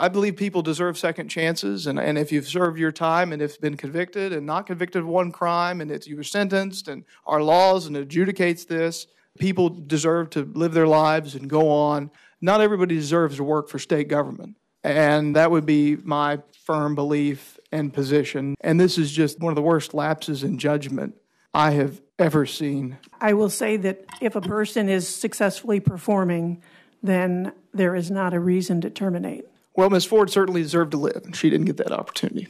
I believe people deserve second chances, and if you've served your time and if been convicted and not convicted of one crime and you were sentenced and our laws and adjudicates this, people deserve to live their lives and go on. Not everybody deserves to work for state government, and that would be my firm belief and position. And this is just one of the worst lapses in judgment I have ever seen. I will say that if a person is successfully performing, then there is not a reason to terminate. Well, Ms. Ford certainly deserved to live, and she didn't get that opportunity.